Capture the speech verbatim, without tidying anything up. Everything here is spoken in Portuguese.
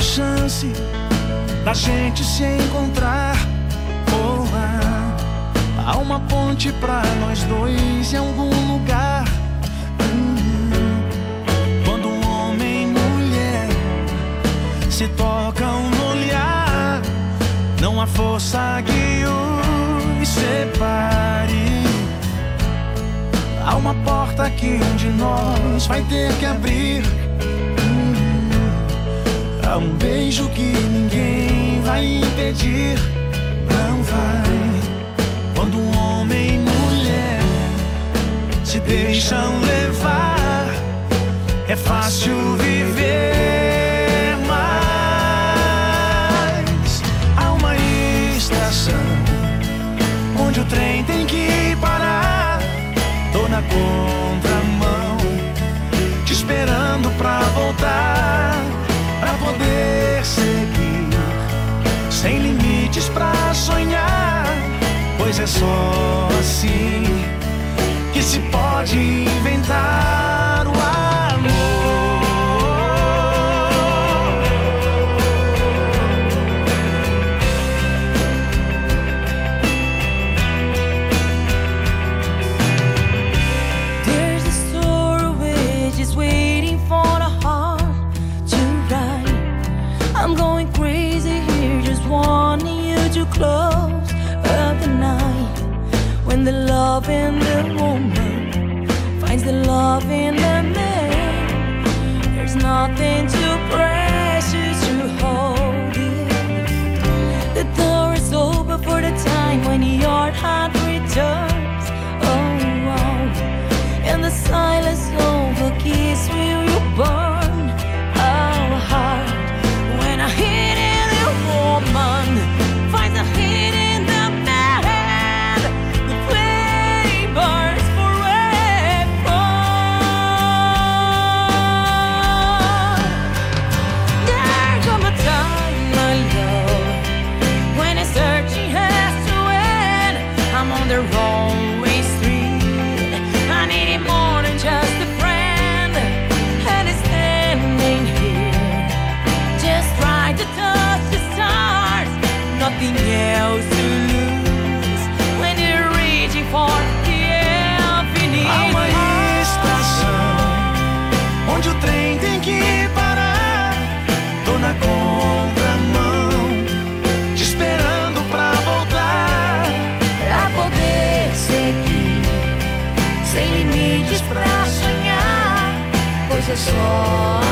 chance da gente se encontrar. Oh, ah, há uma ponte pra nós dois em algum lugar. Hum, quando um homem e mulher se tocam no olhar, não há força que os separe. Há uma porta que um de nós vai ter que abrir. Há um beijo que ninguém vai impedir. Não vai. Quando um homem e mulher se deixam levar, é fácil viver. Mas há uma estação onde o trem tem que parar. Tô na contramão, te esperando pra voltar, pra poder seguir, sem limites pra sonhar. Pois é só assim que se pode inventar o amor. There's a story which is waiting for the heart to write. I'm going crazy here, just wanting you to close up the night. When the love in the woman finds the love in the man, there's nothing too precious to hold it. The door is open for the time when your heart returns. Oh, wow. And the silence of a kiss will you burn. Oh, heart, when a hidden woman finds a hidden the man, the flame burns forever. There comes a time, my love, when a searching has to end. I'm on the wrong way street. I need it more than just a friend, and it's standing here, just right to touch the stars. Nothing else to lose when you're reaching for the infinite. Há uma estação onde o trem tem que parar. Tô na contramão, te esperando pra voltar, Pra poder seguir, sem limites pra sonhar. Pois é só